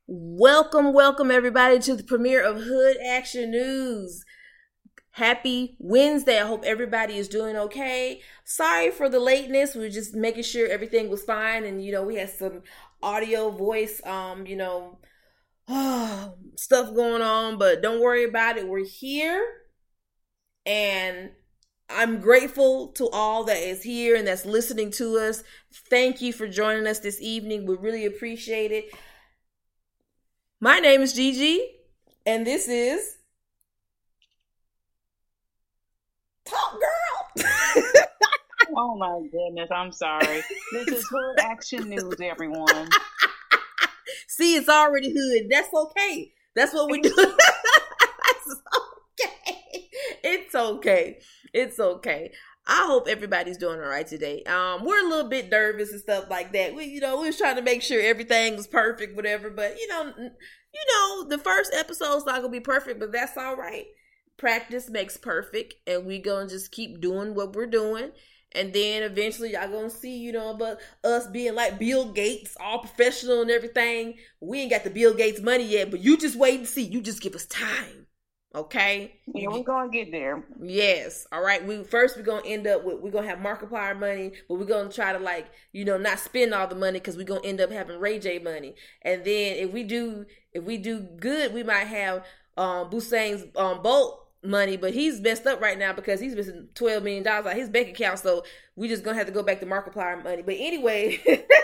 Welcome everybody to the premiere of Hood Action News. Happy Wednesday. I hope everybody is doing okay. Sorry for the lateness. We were just making sure everything was fine, and we had some audio voice stuff going on, but don't worry about it. We're here, and I'm grateful to all that is here and that's listening to us. Thank you for joining us this evening. We really appreciate it. My name is Gigi, and this is Talk Girl. Oh my goodness, I'm sorry. This is Hood Action News, everyone. See, it's already hood. That's okay. That's what we do. It's okay. It's okay. It's okay. I hope everybody's doing all right today. We're a little bit nervous and stuff like that. We was trying to make sure everything was perfect, whatever. But the first episode's not gonna be perfect, but that's all right. Practice makes perfect, and we gonna just keep doing what we're doing, and then eventually y'all gonna see, but us being like Bill Gates, all professional and everything. We ain't got the Bill Gates money yet, but you just wait and see. You just give us time. Okay. Yeah, we're gonna get there. Yes. All right. We're gonna end up with, we're gonna have Markiplier money, but we're gonna try to not spend all the money, because we're gonna end up having Ray J money. And then if we do good, we might have Usain's Bolt money, but he's messed up right now because he's missing $12 million out of his bank account. So we just gonna have to go back to Markiplier money. But anyway,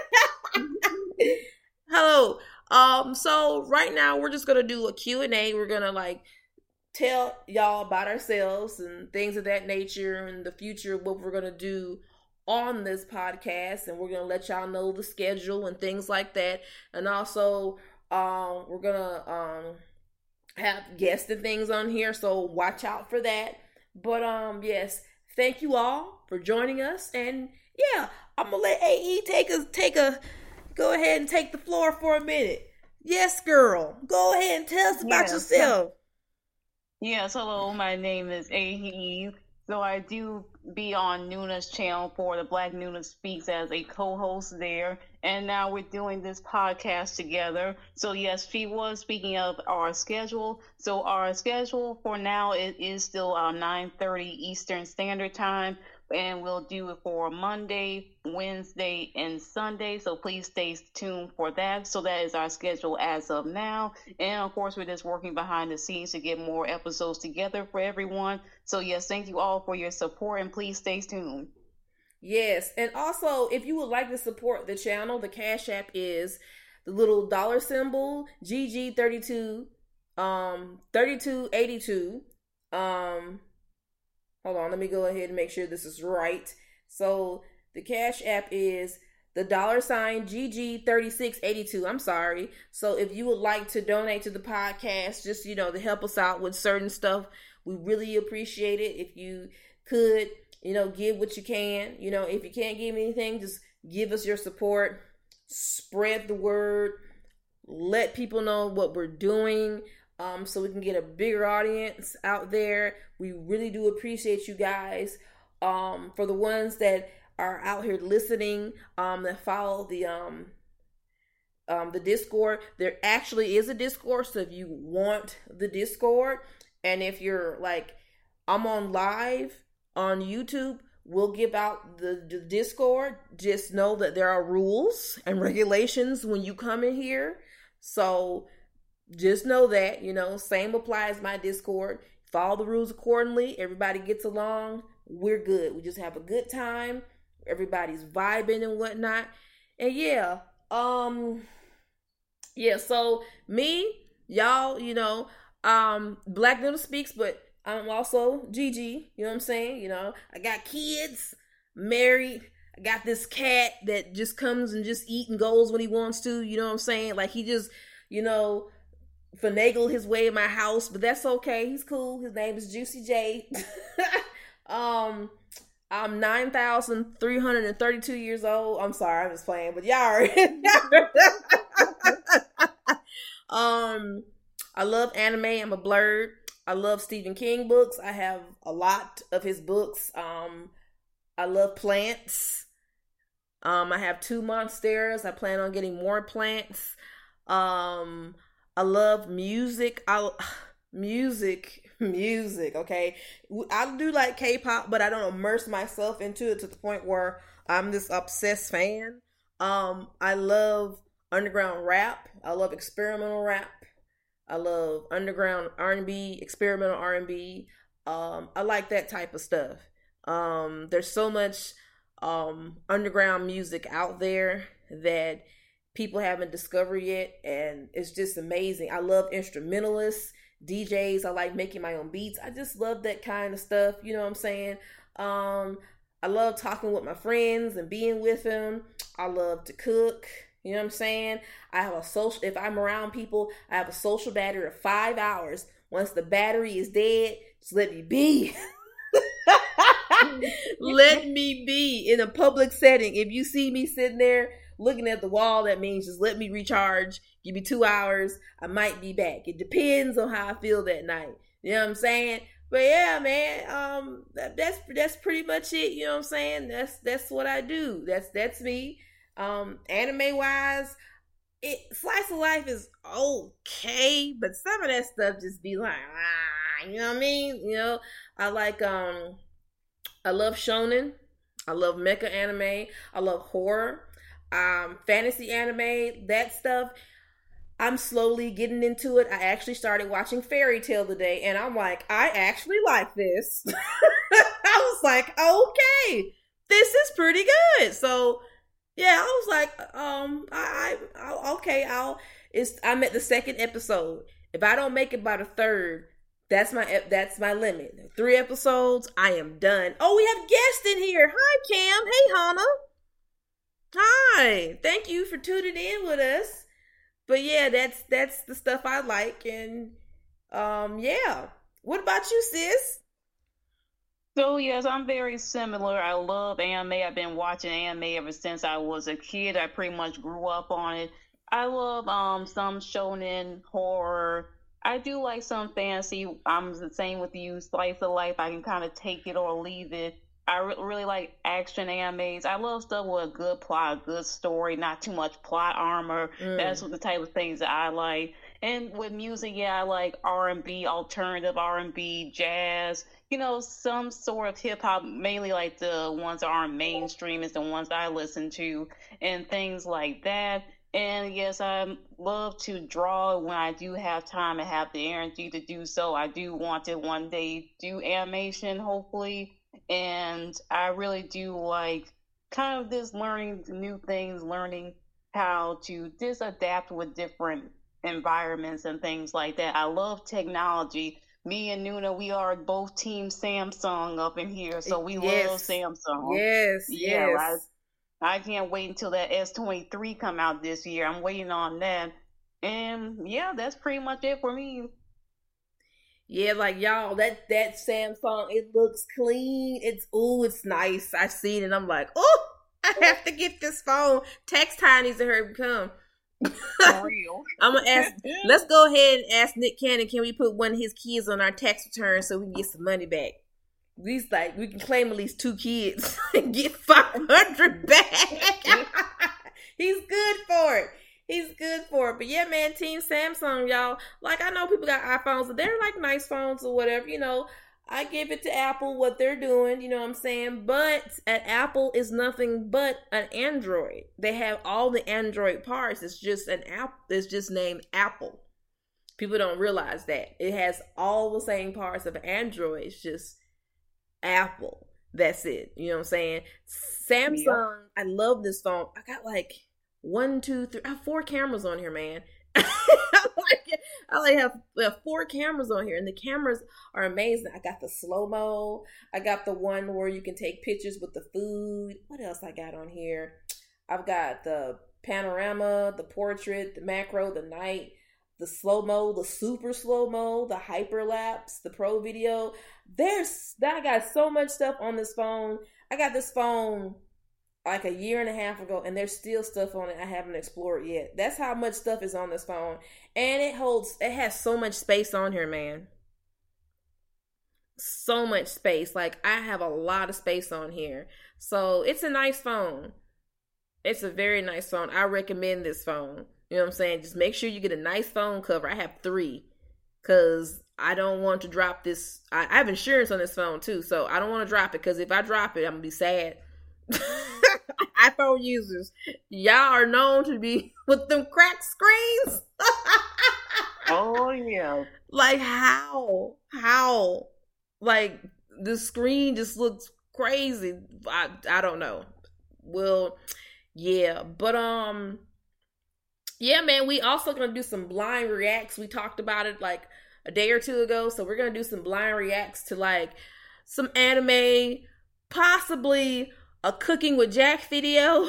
hello. So right now we're just gonna do a Q&A. We're gonna tell y'all about ourselves and things of that nature, and the future of what we're going to do on this podcast, and we're going to let y'all know the schedule and things like that. And also we're going to have guests and things on here, so watch out for that. But yes, thank you all for joining us, and yeah, I'm gonna let AE go ahead and take the floor for a minute. Yes, girl, go ahead and tell us about yourself. Yes, hello, my name is AE. So I do be on Nuna's channel for the Black Nuna Speaks as a co-host there. And now we're doing this podcast together. So yes, she was speaking of our schedule. So our schedule for now is still 9:30 Eastern Standard Time. And we'll do it for Monday, Wednesday, and Sunday. So please stay tuned for that. So that is our schedule as of now. And of course, we're just working behind the scenes to get more episodes together for everyone. So yes, thank you all for your support, and please stay tuned. Yes, and also, if you would like to support the channel, the Cash App is the little dollar symbol, GG32, 3282. Hold on, let me go ahead and make sure this is right. So the Cash App is the $ GG3682. I'm sorry. So if you would like to donate to the podcast, just, to help us out with certain stuff, we really appreciate it. If you could, give what you can. If you can't give anything, just give us your support. Spread the word. Let people know what we're doing. So we can get a bigger audience out there. We really do appreciate you guys. For the ones that are out here listening, that follow the Discord, there actually is a Discord. So if you want the Discord, and if you're I'm on live on YouTube, we'll give out the Discord. Just know that there are rules and regulations when you come in here. So just know that, same applies my Discord. Follow the rules accordingly. Everybody gets along. We're good. We just have a good time. Everybody's vibing and whatnot. And yeah, so me, y'all, Black Nuna Speaks, but I'm also Gigi, you know what I'm saying? I got kids, married. I got this cat that just comes and just eat and goes when he wants to, you know what I'm saying? He just, finagle his way in my house, but that's okay. He's cool. His name is Juicy J. I'm 9,332 years old. I'm sorry, I'm just playing, but y'all already. I love anime. I'm a blurred. I love Stephen King books. I have a lot of his books. I love plants. I have 2 monsteras. I plan on getting more plants. I love music. Music. Okay, I do like K-pop, but I don't immerse myself into it to the point where I'm this obsessed fan. I love underground rap. I love experimental rap. I love underground R&B, experimental R&B. I like that type of stuff. There's so much underground music out there that people haven't discovered yet, and it's just amazing. I love instrumentalists, DJs. I like making my own beats. I just love that kind of stuff. You know what I'm saying? I love talking with my friends and being with them. I love to cook. You know what I'm saying? I have a social, if I'm around people, I have a social battery of 5 hours. Once the battery is dead, just let me be. Let me be in a public setting. If you see me sitting there looking at the wall, that means just let me recharge. Give me 2 hours. I might be back. It depends on how I feel that night. You know what I'm saying? But yeah, man, that's pretty much it. You know what I'm saying? That's what I do. That's me. Anime wise, slice of life is okay, but some of that stuff just be like, you know what I mean? You know, I like I love shonen. I love mecha anime. I love horror. Fantasy anime, that stuff. I'm slowly getting into it. I actually started watching Fairy Tail today, and I'm like, I actually like this. I was like, okay, this is pretty good. So yeah, I was like, okay, I'm at the second episode. If I don't make it by the third, that's my limit. 3 episodes, I am done. Oh, we have guests in here. Hi, Cam. Hey, Hannah. Hi. Thank you for tuning in with us. But yeah, that's the stuff I like, and yeah. What about you, sis? So yes, I'm very similar. I love anime. I've been watching anime ever since I was a kid. I pretty much grew up on it. I love some shonen horror. I do like some fantasy. I'm the same with you. Slice of life. I can kind of take it or leave it. I really like action animes. I love stuff with a good plot, a good story, not too much plot armor. That's what the type of things that I like. And with music, yeah, I like R&B, alternative R&B, jazz. You know, some sort of hip hop. Mainly like the ones that aren't mainstream is the ones that I listen to, and things like that. And yes, I love to draw when I do have time and have the energy to do so. I do want to one day do animation, hopefully. And I really do like kind of this learning new things, learning how to just adapt with different environments and things like that. I love technology. Me and Nuna, we are both team Samsung up in here, so we love Samsung. Yes, yeah, yes. I can't wait until that S23 come out this year. I'm waiting on that. And yeah, that's pretty much it for me. Yeah, like y'all, that Samsung, it looks clean. It's nice. I've seen it. I'm like, oh, I have to get this phone. Text Tiny's to her come. For real. I'm gonna ask. Let's go ahead and ask Nick Cannon. Can we put one of his kids on our tax return so we can get some money back? At least we can claim at least 2 kids and get $500 back. He's good for it. He's good for it. But yeah, man, Team Samsung, y'all. Like, I know people got iPhones, but they're like nice phones or whatever. You know, I give it to Apple what they're doing. You know what I'm saying? But at Apple is nothing but an Android. They have all the Android parts. It's just an app. It's just named Apple. People don't realize that. It has all the same parts of an Android. It's just Apple. That's it. You know what I'm saying? Samsung, yeah. I love this phone. I got like 1, 2, 3. I have 4 cameras on here, man. I have 4 cameras on here, and the cameras are amazing. I got the slow-mo. I got the one where you can take pictures with the food. What else I got on here? I've got the panorama, the portrait, the macro, the night, the slow-mo, the super slow-mo, the hyperlapse, the pro video. I got so much stuff on this phone. I got this phone like a year and a half ago, and there's still stuff on it I haven't explored yet. That's how much stuff is on this phone. And it has so much space on here, man. So much space. Like, I have a lot of space on here. So it's a nice phone. It's a very nice phone. I recommend this phone. You know what I'm saying? Just make sure you get a nice phone cover. I have 3 because I don't want to drop this. I have insurance on this phone too, so I don't want to drop it because if I drop it, I'm going to be sad. iPhone users, y'all are known to be with them cracked screens. Oh, yeah. Like, how? Like, the screen just looks crazy. I don't know. Well, yeah. But, yeah, man, we also gonna do some blind reacts. We talked about it, like, a day or 2 ago. So we're gonna do some blind reacts to, like, some anime, possibly a Cooking with Jack video.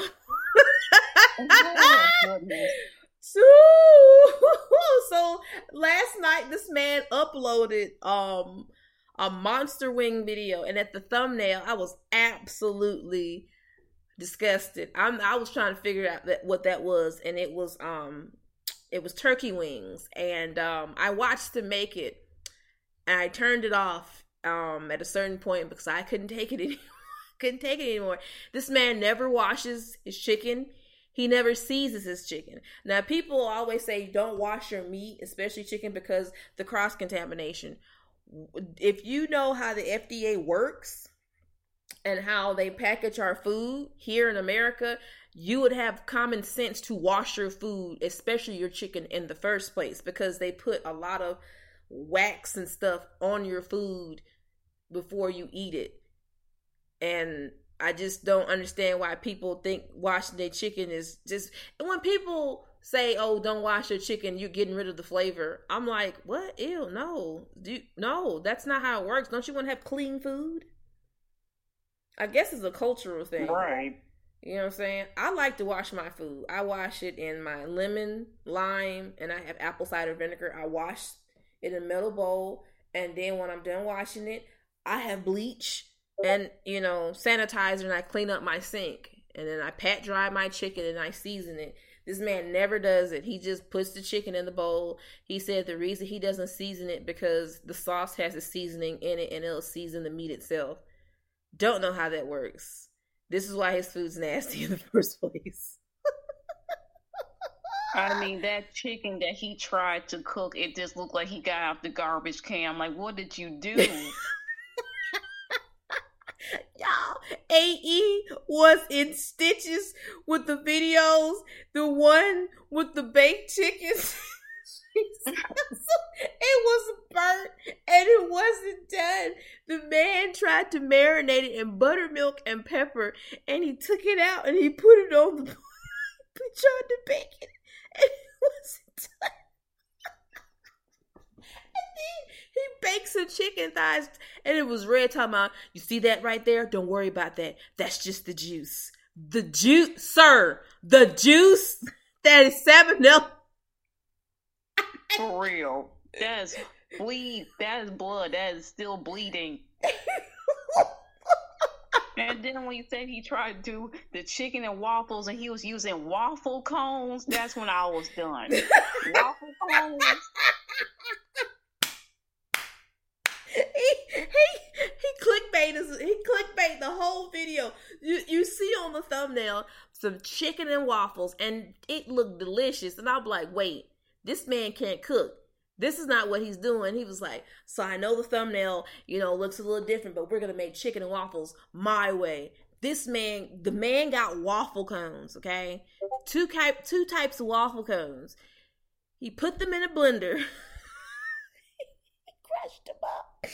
So last night this man uploaded a Monster Wing video, and at the thumbnail I was absolutely disgusted. I was trying to figure out what that was, and it was turkey wings, and I watched him make it, and I turned it off at a certain point because I couldn't take it anymore. This man never washes his chicken. He never seasons his chicken. Now, people always say don't wash your meat, especially chicken, because the cross-contamination. If you know how the FDA works and how they package our food here in America, you would have common sense to wash your food, especially your chicken, in the first place, because they put a lot of wax and stuff on your food before you eat it. And I just don't understand why people think washing their chicken is just... And when people say, oh, don't wash your chicken, you're getting rid of the flavor, I'm like, what? Ew, no. No, that's not how it works. Don't you want to have clean food? I guess it's a cultural thing. Right. You know what I'm saying? I like to wash my food. I wash it in my lemon, lime, and I have apple cider vinegar. I wash it in a metal bowl, and then when I'm done washing it, I have bleach and, sanitizer, and I clean up my sink. And then I pat dry my chicken and I season it. This man never does it. He just puts the chicken in the bowl. He said the reason he doesn't season it because the sauce has a seasoning in it and it'll season the meat itself. Don't know how that works. This is why his food's nasty in the first place. I mean, that chicken that he tried to cook, it just looked like he got out the garbage can. Like, what did you do? Y'all, AE was in stitches with the videos. The one with the baked chickens. It was burnt and it wasn't done. The man tried to marinate it in buttermilk and pepper, and he took it out and he put it on the he tried to bake it and it wasn't done. And then he bakes some chicken thighs and it was red. Talking about, you see that right there? Don't worry about that. That's just the juice. The juice, sir. The juice that is 7-Up. For real. That is bleed. That is blood. That is still bleeding. And then when you said he tried to do the chicken and waffles and he was using waffle cones, that's when I was done. Waffle cones. He clickbait the whole video. You see on the thumbnail some chicken and waffles, and it looked delicious. And I'm like, wait, this man can't cook. This is not what he's doing. He was like, so I know the thumbnail, looks a little different, but we're going to make chicken and waffles my way. The man got waffle cones, okay? Two types of waffle cones. He put them in a blender. He crushed them up.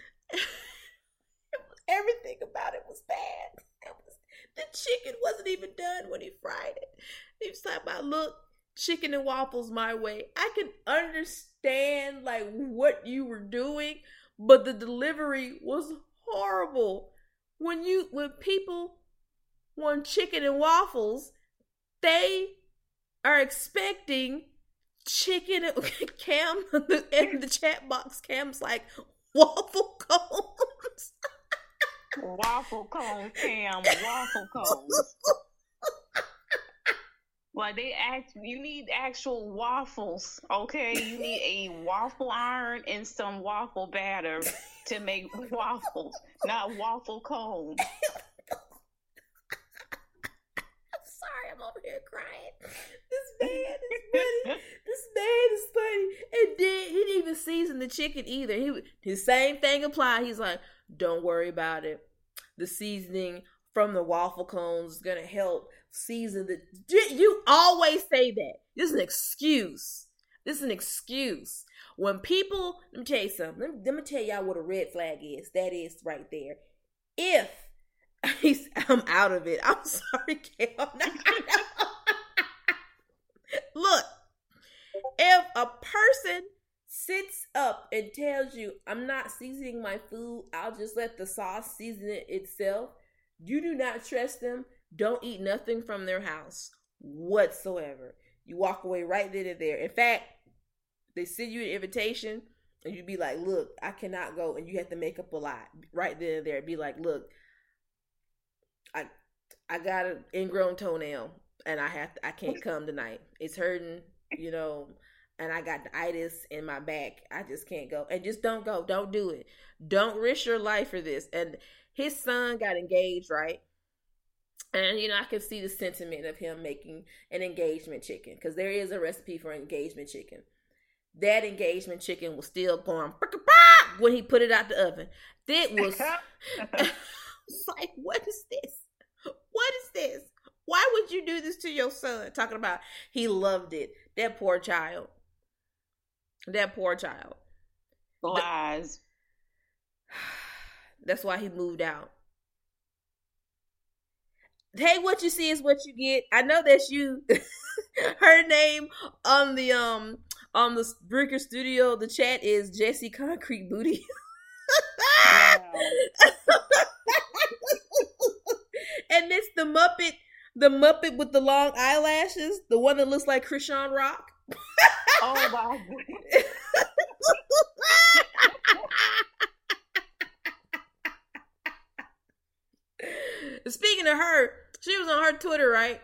Everything about it was bad. The chicken wasn't even done when he fried it. He was talking about, look, chicken and waffles my way. I can understand like what you were doing, but the delivery was horrible. When people want chicken and waffles, they are expecting chicken. Cam in the chat box, Cam's like, waffle cones. Waffle cones, Cam. Waffle cones. Like, you need actual waffles, okay? You need a waffle iron and some waffle batter to make waffles, not waffle cones. Sorry, I'm over here crying. This man is funny. This man is funny. And then he didn't even season the chicken either. His same thing applied. He's like, don't worry about it. The seasoning from the waffle cones is going to help season the... You always say that. This is an excuse. When people... Let me tell you something. Let me tell y'all what a red flag is. That is right there. If... I'm out of it. I'm sorry, Kel. Look, if a person sits up and tells you, I'm not seasoning my food, I'll just let the sauce season it itself, you do not trust them. Don't eat nothing from their house whatsoever. You walk away right then and there. In fact, they send you an invitation and you be like, look, I cannot go. And you have to make up a lie right then and there. Be like, look, I got an ingrown toenail and I can't come tonight. It's hurting, and I got the itis in my back. I just can't go. And just don't go. Don't do it. Don't risk your life for this. And his son got engaged, right? And, I can see the sentiment of him making an engagement chicken, because there is a recipe for engagement chicken. That engagement chicken was still going when he put it out the oven. That was, it's like, what is this? What is this? Why would you do this to your son? Talking about he loved it. That poor child. Lies. That's why he moved out. Hey, what you see is what you get. I know that's you. Her name on the Breaker Studio, the chat is Jessie Concrete Booty. And it's the Muppet with the long eyelashes, the one that looks like Krishan Rock. Oh my goodness. Speaking of her, she was on her Twitter, right?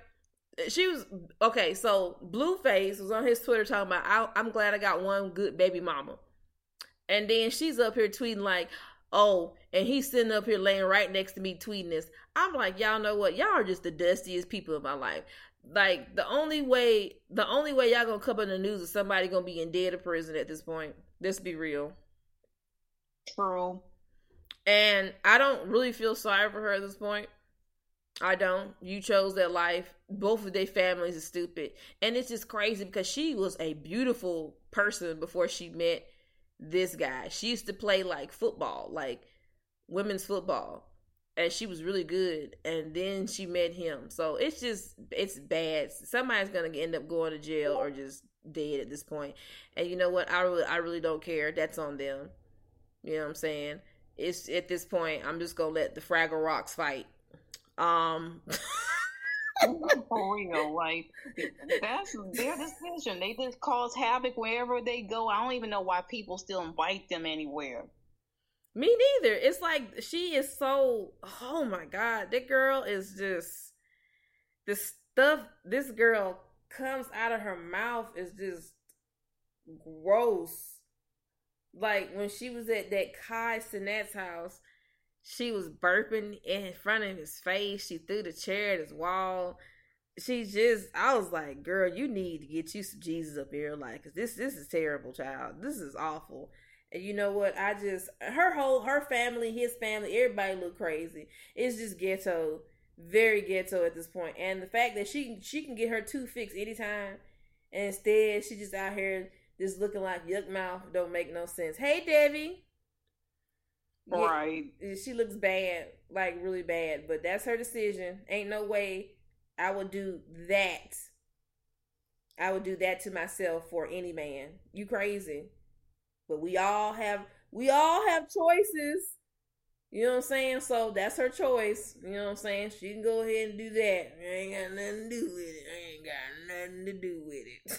So Blueface was on his Twitter talking about, I'm glad I got one good baby mama. And then she's up here tweeting like, oh, and he's sitting up here laying right next to me tweeting this. I'm like, y'all know what? Y'all are just the dustiest people in my life. Like, the only way y'all gonna come in the news is somebody gonna be in dead or prison at this point. Let's be real. True. And I don't really feel sorry for her at this point. I don't. You chose that life. Both of their families are stupid. And it's just crazy because she was a beautiful person before she met this guy. She used to play like football, like women's football. And she was really good. And then she met him. So it's bad. Somebody's going to end up going to jail or just dead at this point. And you know what? I really don't care. That's on them. You know what I'm saying? It's at this point, I'm just going to let the Fraggle Rocks fight. For real, like, that's their decision. They just cause havoc wherever they go. I don't even know why people still invite them anywhere. Me neither. It's like, she is so, oh my God, that girl is just, the stuff this girl comes out of her mouth is just gross. Like, when she was at that Kai Cenat's house, she was burping in front of his face. She threw the chair at his wall. I was like, girl, you need to get you some Jesus up here, like, cause this is terrible, child. This is awful. And you know what? Her family, his family, everybody look crazy. It's just ghetto, very ghetto at this point. And the fact that she can get her tooth fixed anytime, and instead she just out here just looking like yuck mouth, don't make no sense. Hey, Debbie. Right. Yeah, she looks bad, like really bad, but that's her decision. Ain't no way I would do that. I would do that to myself for any man. You crazy. But we all have choices. You know what I'm saying? So that's her choice. You know what I'm saying? She can go ahead and do that. I ain't got nothing to do with it.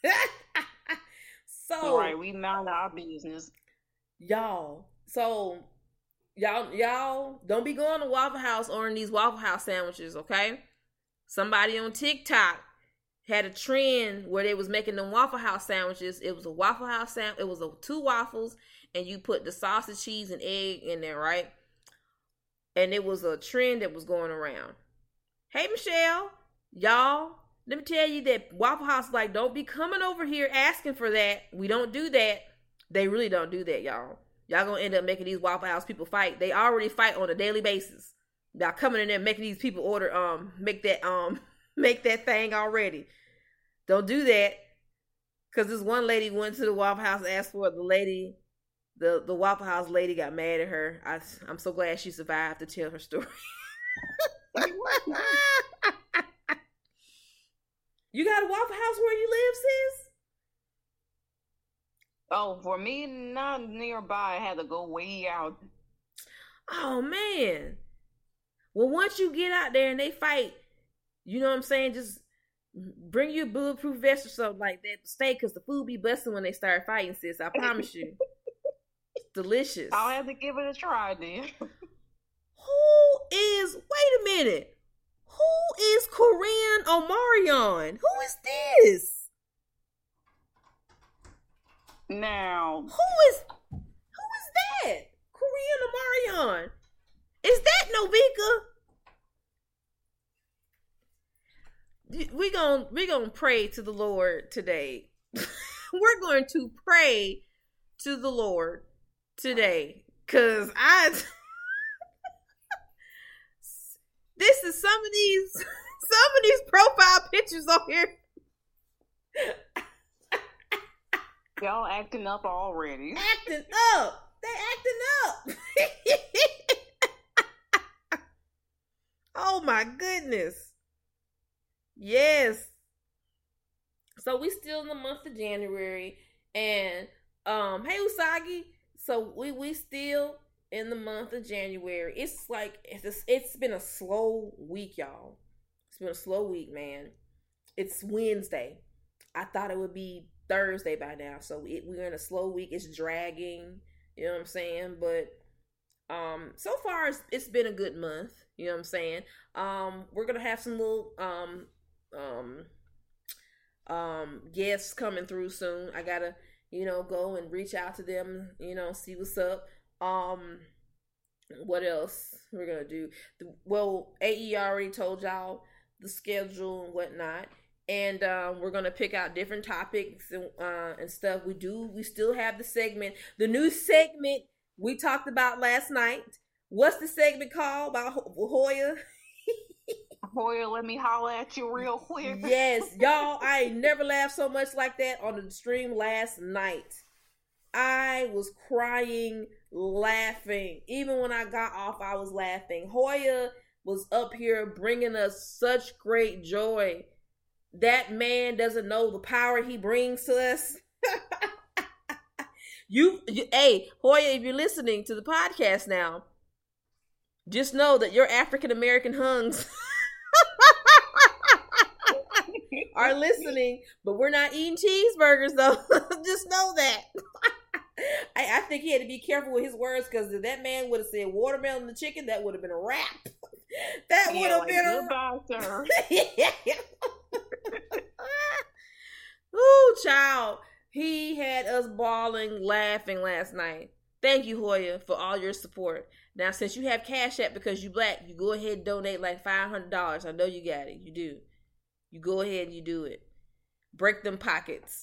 So right, we mind our business. Y'all. So y'all don't be going to Waffle House ordering these Waffle House sandwiches, okay? Somebody on TikTok had a trend where they was making them Waffle House sandwiches. It was a Waffle House sandwich. It was 2 waffles, and you put the sausage, cheese, and egg in there, right? And it was a trend that was going around. Hey, Michelle, y'all, Let me tell you that Waffle House, like, don't be coming over here asking for that. We don't do that. They really don't do that, y'all. Y'all gonna end up making these Waffle House people fight. They already fight on a daily basis. Y'all coming in there making these people order, make that thing already. Don't do that. Cause this one lady went to the Waffle House and asked for it. The Waffle House lady got mad at her. I'm so glad she survived to tell her story. You got a Waffle House where you live, sis? Oh, for me, not nearby. I had to go way out. Oh, man. Well, once you get out there and they fight, you know what I'm saying? Just bring you a bulletproof vest or something like that to stay, because the food be busting when they start fighting, sis. I promise you. It's delicious. I'll have to give it a try then. Wait a minute. Who is Corinne Omarion? Who is this? Now, who is that? Corinne Omarion. Is that Novika? We're gonna pray to the Lord today. We're going to pray to the Lord today, cause this is some of these profile pictures on here. y'all acting up already. Acting up. They acting up. Oh my goodness. Yes. So we still in the month of January, and hey Usagi. So we still in the month of January. It's like it's been a slow week, y'all. It's been a slow week, man. It's Wednesday. I thought it would be Thursday by now. So we're in a slow week. It's dragging. You know what I'm saying? But so far it's been a good month. You know what I'm saying? We're gonna have some little guests coming through soon. I gotta, go and reach out to them, see what's up. What else we're gonna do? Well, AE already told y'all the schedule and whatnot, and we're gonna pick out different topics and stuff. We still have the new segment we talked about last night. What's the segment called about Hoya? Hoya, let me holler at you real quick. Yes, y'all, I ain't never laughed so much like that on the stream last night. I was crying, laughing. Even when I got off, I was laughing. Hoya was up here bringing us such great joy. That man doesn't know the power he brings to us. Hey, Hoya, if you're listening to the podcast now, just know that your African American hungs are listening, but we're not eating cheeseburgers though. Just know that. I think he had to be careful with his words, because if that man would have said watermelon and the chicken, that would have been a wrap. That would have been a goodbye, sir. Ooh, child. He had us bawling, laughing last night. Thank you, Hoya, for all your support. Now, since you have Cash App because you black, you go ahead and donate like $500. I know you got it. You do. You go ahead and you do it. Break them pockets.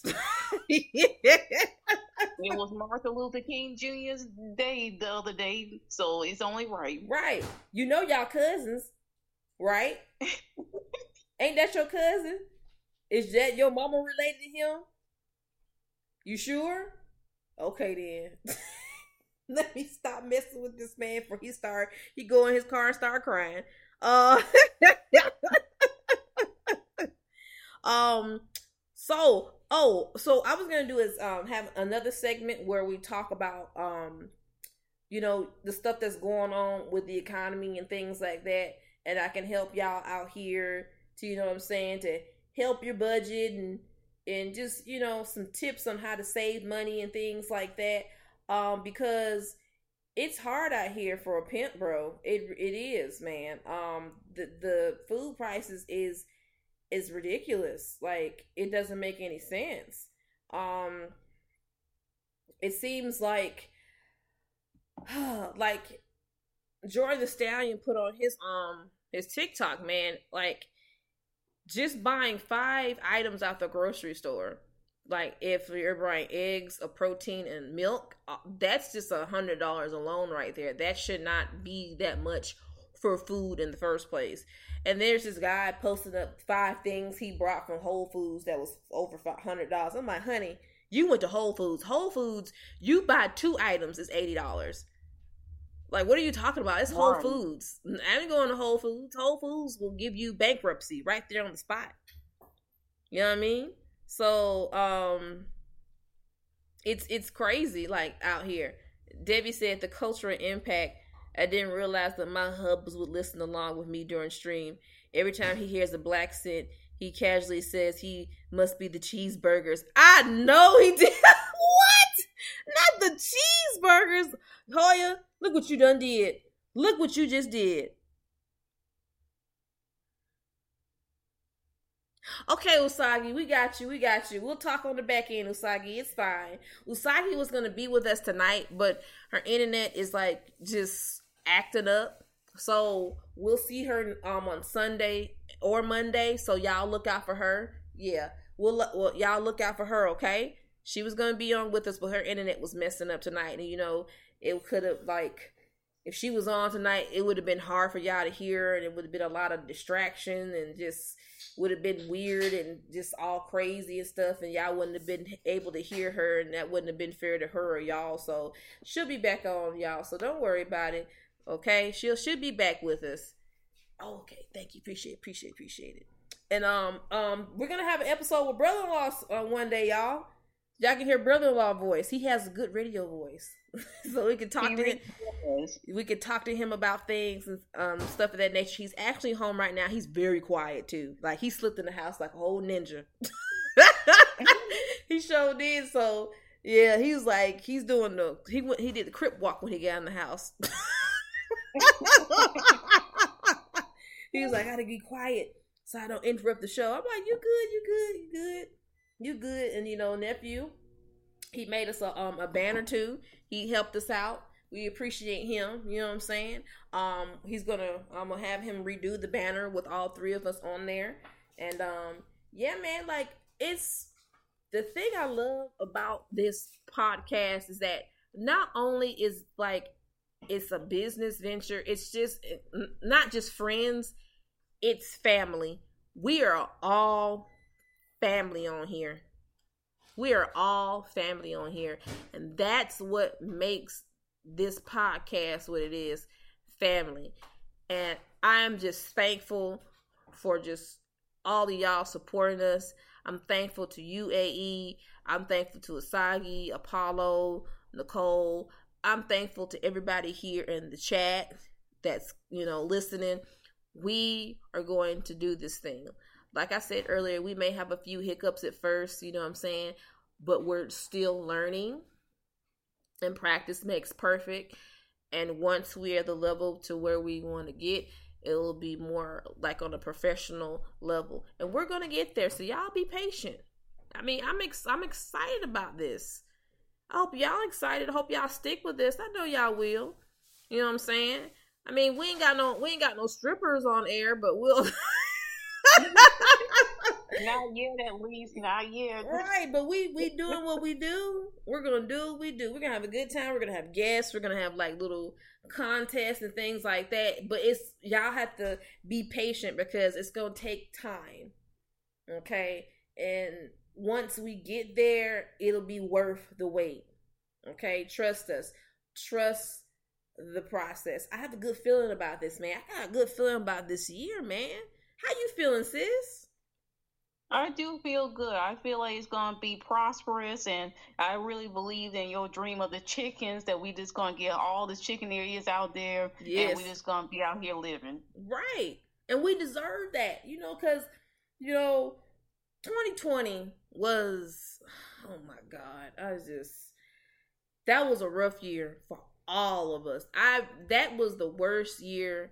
It was Martin Luther King Jr.'s day the other day, so it's only right. Right. You know y'all cousins, right? Ain't that your cousin? Is that your mama related to him? You sure? Okay then. Let me stop messing with this man before he go in his car and start crying. So I was gonna do is have another segment where we talk about the stuff that's going on with the economy and things like that, and I can help y'all out here to to help your budget and just some tips on how to save money and things like that, because it's hard out here for a pimp, bro. It is, man. The food prices is ridiculous. Like, it doesn't make any sense. It seems like Jordan the Stallion put on his TikTok, man, like just buying 5 items out the grocery store, like if you're buying eggs, a protein, and milk, that's just $100 alone right there. That should not be that much for food in the first place. And there's this guy posting up 5 things he brought from Whole Foods that was over $100. I'm like, honey, you went to Whole Foods. Whole Foods, you buy 2 items is $80. Like, what are you talking about? It's Whole Foods. I ain't going to Whole Foods. Whole Foods will give you bankruptcy right there on the spot. You know what I mean? So, it's crazy, like, out here. Debbie said the cultural impact. I didn't realize that my hubs would listen along with me during stream. Every time he hears a black scent, he casually says he must be the cheeseburgers. I know he did. What? Not the cheeseburgers. Hoya, look what you done did. Look what you just did. Okay, Usagi, we got you. We'll talk on the back end, Usagi. It's fine. Usagi was going to be with us tonight, but her internet is like just acting up. So we'll see her on Sunday or Monday. So y'all look out for her. Yeah, well, y'all look out for her, okay? She was going to be on with us, but her internet was messing up tonight. And, you know, it could have, like, if she was on tonight, it would have been hard for y'all to hear her, and it would have been a lot of distraction and just would have been weird and just all crazy and stuff, and y'all wouldn't have been able to hear her, and that wouldn't have been fair to her or y'all. So she'll be back on, y'all, so don't worry about it, okay? She'll be back with us. Oh, okay, thank you, appreciate it. And we're gonna have an episode with brother-in-law one day, y'all. Y'all can hear brother-in-law voice. He has a good radio voice. So we can talk to him. We could talk to him about things and stuff of that nature. He's actually home right now. He's very quiet too. Like, he slipped in the house like a whole ninja. He sure did. So yeah, he was like, he did the crip walk when he got in the house. He was like, I gotta be quiet so I don't interrupt the show. I'm like, you good. And, you know, nephew, he made us a banner too. He helped us out. We appreciate him. You know what I'm saying? I'm gonna have him redo the banner with all 3 of us on there. And yeah, man, like, it's the thing I love about this podcast is that not only is, like, it's a business venture, it's just not just friends, it's family. We are all family on here. And that's what makes this podcast what it is, family. And I'm just thankful for just all of y'all supporting us. I'm thankful to UAE. I'm thankful to Usagi, Apollo, Nicole. I'm thankful to everybody here in the chat that's, you know, listening. We are going to do this thing. Like I said earlier, we may have a few hiccups at first, you know what I'm saying? But we're still learning, and practice makes perfect. And once we are the level to where we want to get, it'll be more like on a professional level. And we're going to get there. So y'all be patient. I mean, I'm excited about this. I hope y'all excited. I hope y'all stick with this. I know y'all will. You know what I'm saying? I mean, we ain't got no strippers on air, but we'll Not yet, at least. Not yet. Right, but we doing what we do. We're gonna do what we do. We're gonna have a good time. We're gonna have guests. We're gonna have like little contests and things like that. But it's y'all have to be patient because it's gonna take time. Okay, and once we get there, it'll be worth the wait. Okay, trust us. Trust the process. I have a good feeling about this, man. I got a good feeling about this year, man. How you feeling, sis? I do feel good. I feel like it's going to be prosperous, and I really believe in your dream of the chickens, that we just going to get all the chicken areas out there, yes, and we just going to be out here living. Right. And we deserve that, you know, because, you know, 2020 was, oh my God, that was a rough year for all of us. That was the worst year.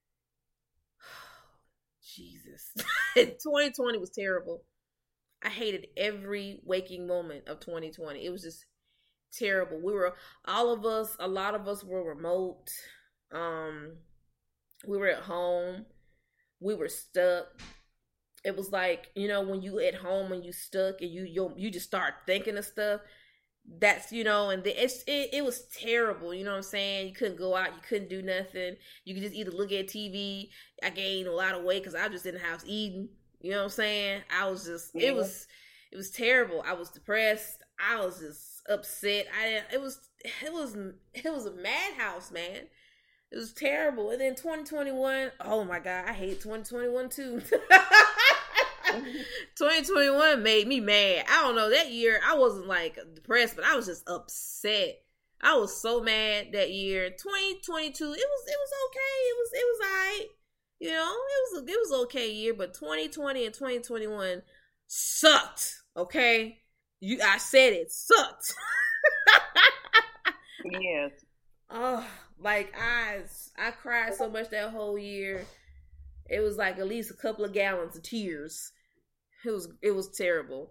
Jesus. 2020 was terrible. I hated every waking moment of 2020. It was just terrible. A lot of us were remote. We were at home. We were stuck. it was like, you know, when you at home and you stuck and you just start thinking of stuff. That's, you know, and it was terrible. You know what I'm saying? You couldn't go out, you couldn't do nothing. You could just either look at TV. I gained a lot of weight because I was just in the house eating. You know what I'm saying? I was just it was terrible. I was depressed. I was just upset. It was a madhouse, man. It was terrible. And then 2021, oh my God, I hate 2021 too. 2021 made me mad. I don't know, that year I wasn't like depressed, but I was just upset. I was so mad that year. 2022, it was okay. It was alright. You know, it was okay year, but 2020 and 2021 sucked. Okay, I said it sucked. Yes. Oh, like I cried so much that whole year. It was like at least a couple of gallons of tears. It was terrible.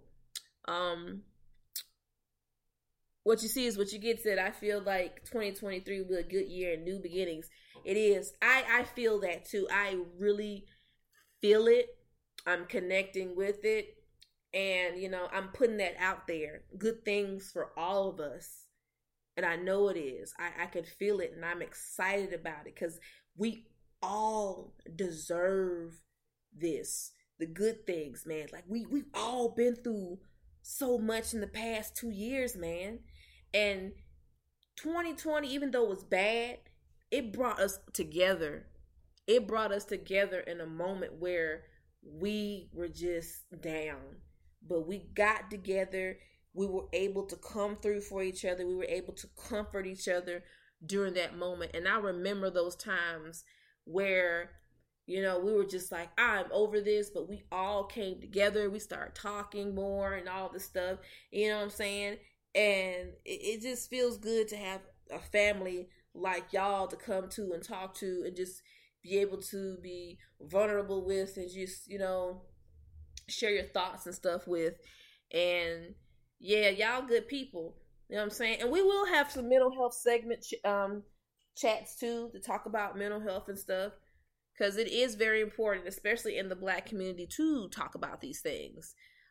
What you see is what you get, said. I feel like 2023 will be a good year and new beginnings. It is. I feel that too. I really feel it. I'm connecting with it. And, you know, I'm putting that out there. Good things for all of us. And I know it is. I can feel it, and I'm excited about it because we all deserve this. The good things, man. Like we've all been through so much in the past 2 years, man. And 2020, even though it was bad, it brought us together. It brought us together in a moment where we were just down. But we got together. We were able to come through for each other. We were able to comfort each other during that moment. And I remember those times where, you know, we were just like, I'm over this, but we all came together. We started talking more and all this stuff. You know what I'm saying? And it just feels good to have a family like y'all to come to and talk to and just be able to be vulnerable with and just, you know, share your thoughts and stuff with. And yeah, y'all good people. You know what I'm saying? And we will have some mental health segment chats too to talk about mental health and stuff. Because it is very important, especially in the Black community, to talk about these things.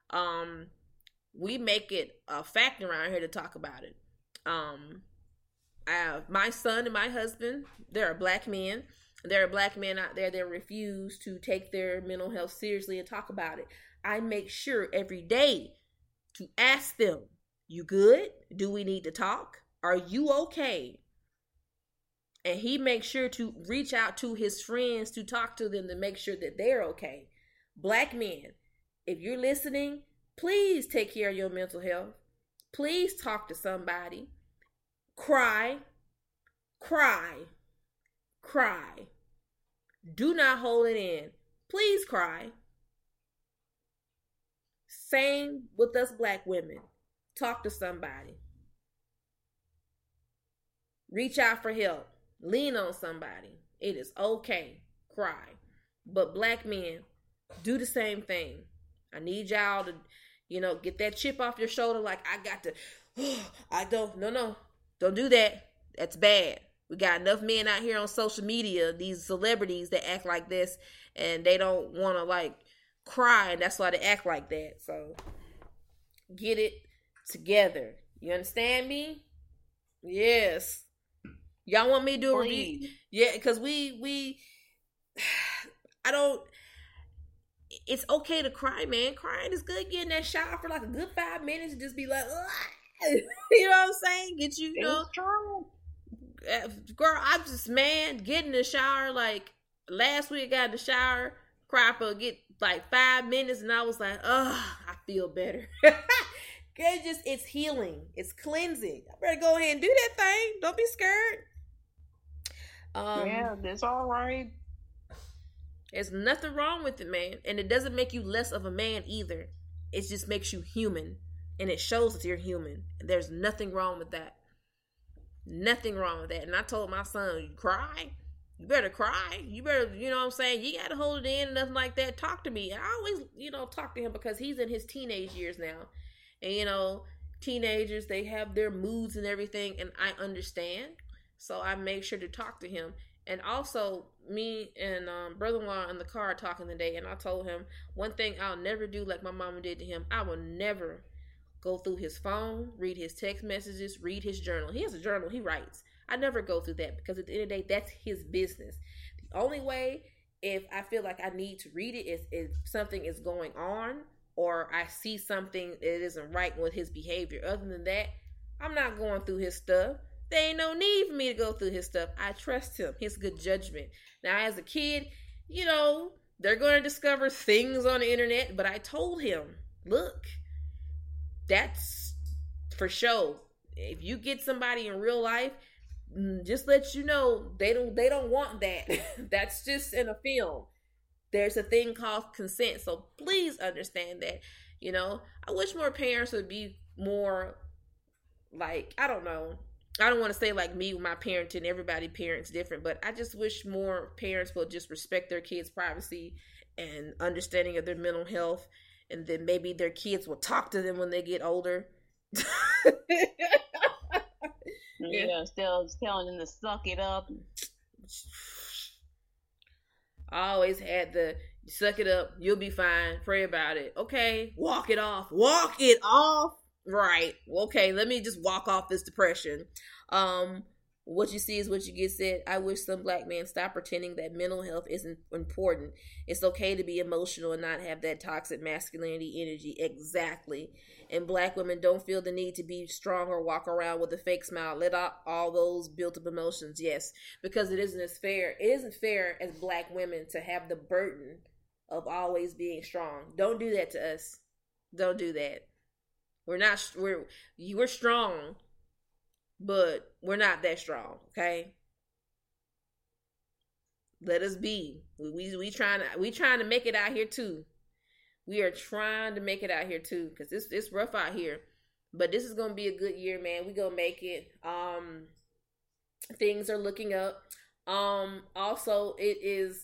We make it a fact around here to talk about it. I have my son and my husband. There are Black men. There are Black men out there that refuse to take their mental health seriously and talk about it. I make sure every day to ask them, you good? Do we need to talk? Are you okay? And he makes sure to reach out to his friends to talk to them to make sure that they're okay. Black men, if you're listening, please take care of your mental health. Please talk to somebody. Cry. Cry. Cry. Do not hold it in. Please cry. Same with us Black women. Talk to somebody. Reach out for help. Lean on somebody. It is okay. Cry. But Black men, do the same thing. I need y'all to, you know, get that chip off your shoulder like I got to, no. Don't do that. That's bad. We got enough men out here on social media, these celebrities that act like this, and they don't want to like cry, and that's why they act like that. So get it together. You understand me? Yes. Y'all want me to do a review? Yeah, because it's okay to cry, man. Crying is good. Get in that shower for like a good 5 minutes and just be like, you know what I'm saying? Get you know. Girl, I'm just, man, get in the shower. Like last week I got in the shower, cry for get like 5 minutes, and I was like, I feel better. It's healing. It's cleansing. I better go ahead and do that thing. Don't be scared. Yeah, that's all right. There's nothing wrong with it, man. And it doesn't make you less of a man either. It just makes you human. And it shows that you're human. And there's nothing wrong with that. Nothing wrong with that. And I told my son, you cry? You better cry. You better, you know what I'm saying? You got to hold it in and nothing like that. Talk to me. And I always, you know, talk to him because he's in his teenage years now. And, you know, teenagers, they have their moods and everything. And I understand. So I make sure to talk to him. And also, me and brother-in-law in the car talking today, and I told him one thing I'll never do like my mama did to him. I will never go through his phone, read his text messages, read his journal. He has a journal he writes. I never go through that because at the end of the day, that's his business. The only way, if I feel like I need to read it, is if something is going on or I see something that isn't right with his behavior. Other than that, I'm not going through his stuff. There ain't no need for me to go through his stuff. I trust him. His good judgment. Now, as a kid, they're going to discover things on the internet, but I told him, look, that's for sure. If you get somebody in real life, just let you know they don't want that. That's just in a film. There's a thing called consent. So please understand that. I wish more parents would be more like, I don't know. I don't want to say like me with my parenting, everybody parents different, but I just wish more parents will just respect their kids' privacy and understanding of their mental health, and then maybe their kids will talk to them when they get older. Yeah, still telling them to suck it up. I always had the suck it up, you'll be fine, pray about it. Okay, walk it off. Walk it off. Right. Okay, let me just walk off this depression. What you see is what you get said. I wish some black men stop pretending that mental health isn't important. It's okay to be emotional and not have that toxic masculinity energy. Exactly. And black women don't feel the need to be strong or walk around with a fake smile. Let out all those built up emotions. Yes, because it isn't as fair. It isn't fair as black women to have the burden of always being strong. Don't do that to us. Don't do that. We're strong, but we're not that strong, okay? Let us be. We trying to make it out here too. We are trying to make it out here too, because it's rough out here. But this is gonna be a good year, man. We gonna make it. Things are looking up. Also, it is.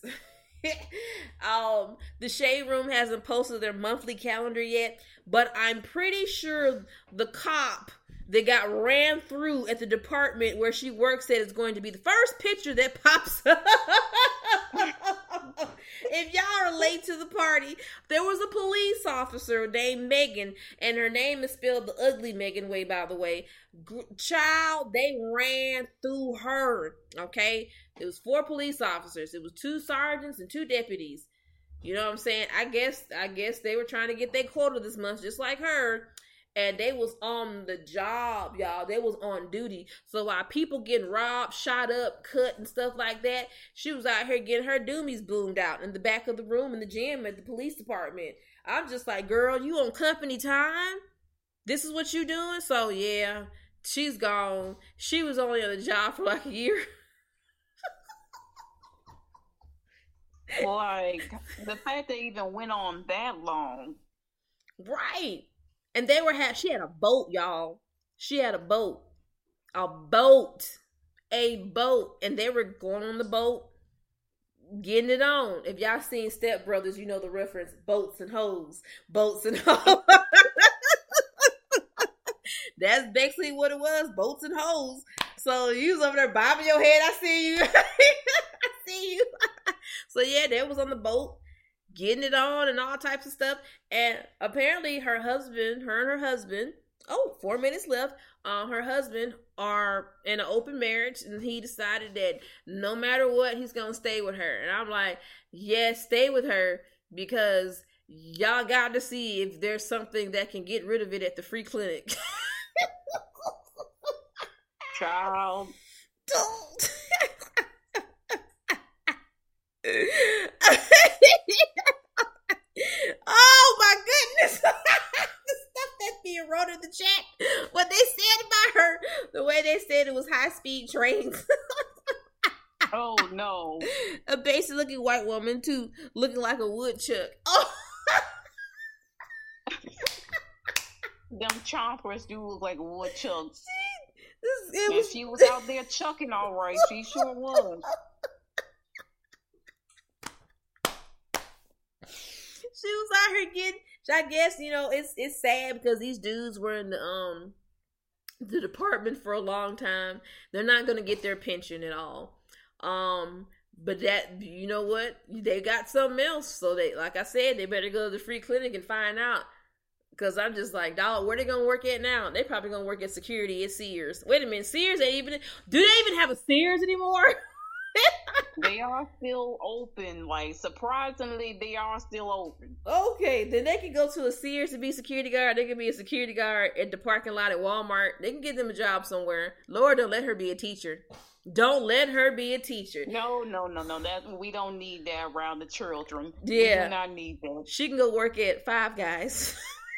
The Shade Room hasn't posted their monthly calendar yet, but I'm pretty sure the cop that got ran through at the department where she works at is going to be the first picture that pops up. If y'all are late to the party, there was a police officer named Megan, and her name is spelled the ugly Megan way, by the way. Child, they ran through her, okay? It was 4 police officers. It was 2 sergeants and 2 deputies. You know what I'm saying? I guess they were trying to get their quota this month, just like her. And they was on the job, y'all. They was on duty. So while people getting robbed, shot up, cut, and stuff like that, she was out here getting her doomies boomed out in the back of the room in the gym at the police department. I'm just like, girl, you on company time? This is what you doing? So yeah, she's gone. She was only on the job for like a year. Like, the fact they even went on that long. Right. And she had a boat, y'all. She had a boat. And they were going on the boat, getting it on. If y'all seen Step Brothers, you know the reference, boats and hoes. That's basically what it was, boats and hoes. So you was over there bobbing your head. I see you. I see you. So yeah, they was on the boat, getting it on and all types of stuff. And apparently her and her husband, 4 minutes left. Her husband are in an open marriage, and he decided that no matter what, he's going to stay with her. And I'm like, yes, stay with her, because y'all got to see if there's something that can get rid of it at the free clinic. Child. Don't. Oh my goodness. The stuff that's being wrote in the chat, what they said about her, the way they said it was high-speed trains. Oh no. A basic looking white woman too, looking like a woodchuck. Oh. Them chompers do look like woodchucks. She was out there chucking all right. She sure was. She was out here getting, I guess, it's sad because these dudes were in the department for a long time. They're not going to get their pension at all. But that, you know what? They got something else. So they, like I said, they better go to the free clinic and find out. Because I'm just like, dog, where they going to work at now? They probably going to work at security at Sears. Wait a minute, Sears ain't even, do they even have a Sears anymore? They are still open. Like, surprisingly, they are still open. Okay, then they can go to a Sears to be security guard. They can be a security guard at the parking lot at Walmart. They can get them a job somewhere. Lord, don't let her be a teacher. Don't let her be a teacher. No. That we don't need that around the children. Yeah. We do not need that. She can go work at Five Guys.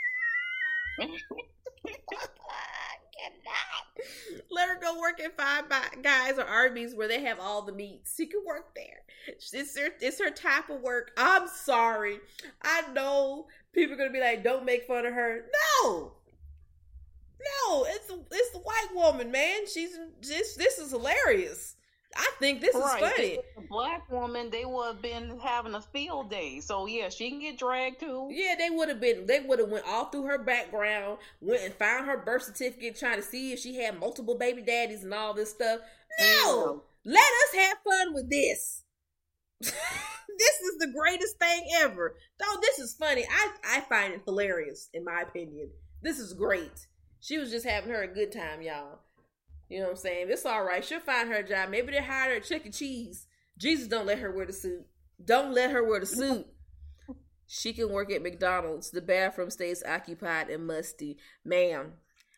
Let her go work at Five Guys or Arby's where they have all the meats. She can work there. It's her type of work. I'm sorry. I know people are going to be like, don't make fun of her. No, it's the white woman, man. This is hilarious. I think this is funny. The black woman, they would have been having a field day. So yeah, she can get dragged too. Yeah, they would have went all through her background, went and found her birth certificate, trying to see if she had multiple baby daddies and all this stuff. No, let us have fun with this. This is the greatest thing ever. Though this is funny. I find it hilarious, in my opinion. This is great. She was just having her a good time, y'all. You know what I'm saying? It's all right. She'll find her a job. Maybe they hire her at Chuck E. Cheese. Jesus, don't let her wear the suit. Don't let her wear the suit. She can work at McDonald's. The bathroom stays occupied and musty. Ma'am.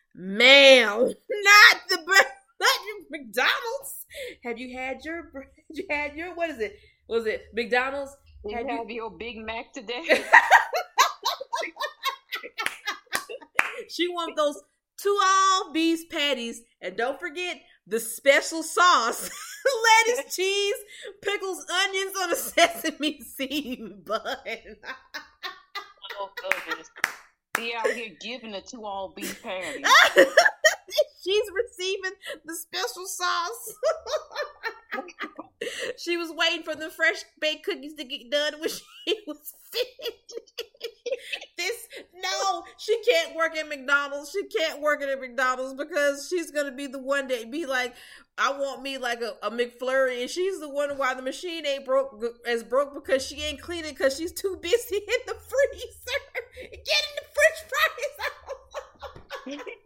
Not McDonald's. Have you had your, what is it? Was it McDonald's? Did you have your Big Mac today? She wants those 2 all-beef patties, and don't forget the special sauce: lettuce, cheese, pickles, onions on a sesame seed bun. Oh goodness! Be out here giving the 2 all-beef patties. She's receiving the special sauce. She was waiting for the fresh baked cookies to get done when she was finished. She can't work at McDonald's. She can't work at McDonald's because she's going to be the one that be like, I want me like a McFlurry, and she's the one why the machine ain't broke because she ain't cleaning because she's too busy in the freezer getting the French fries out.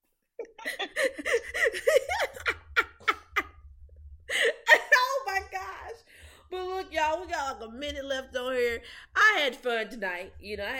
Oh my gosh. But look, y'all, we got like a minute left on here. I had fun tonight.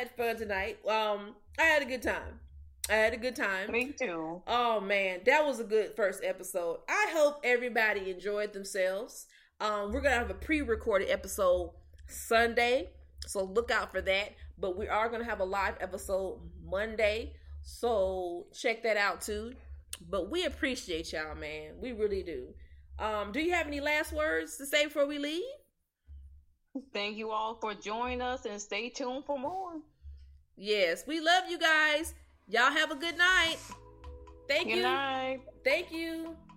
I had a good time. Me too. Oh man, that was a good first episode. I hope everybody enjoyed themselves. We're gonna have a pre-recorded episode Sunday, so look out for that. But we are gonna have a live episode Monday, so check that out too. But we appreciate y'all, man. We really do. Do you have any last words to say before we leave? Thank you all for joining us, and stay tuned for more. Yes, we love you guys. Y'all have a good night. Thank you. Good night. Thank you.